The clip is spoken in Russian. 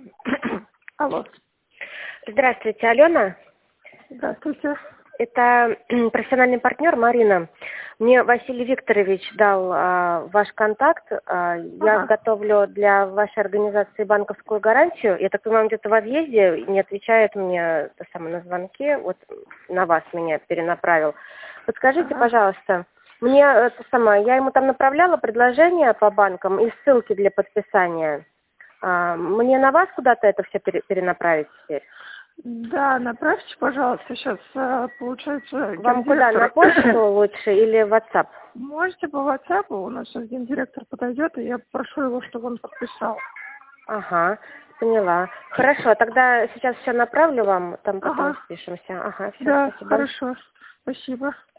Алло. Здравствуйте, Алена. Здравствуйте. Это профессиональный партнер Марина. Мне Василий Викторович дал ваш контакт. Я готовлю для вашей организации банковскую гарантию. Я так понимаю, где-то в отъезде, не отвечает мне на звонки. Вот на вас меня перенаправил. Подскажите, пожалуйста, я ему там направляла предложение по банкам и ссылки для подписания. Мне на вас куда-то это все перенаправить теперь? Да, направьте, пожалуйста, сейчас получается... Вам куда, на почту лучше или в WhatsApp? Можете по WhatsApp, у нас сейчас гендиректор подойдет, и я попрошу его, чтобы он подписал. Ага, поняла. Хорошо, тогда сейчас все направлю вам, там потом спишемся. Ага, все, да, спасибо. хорошо, спасибо.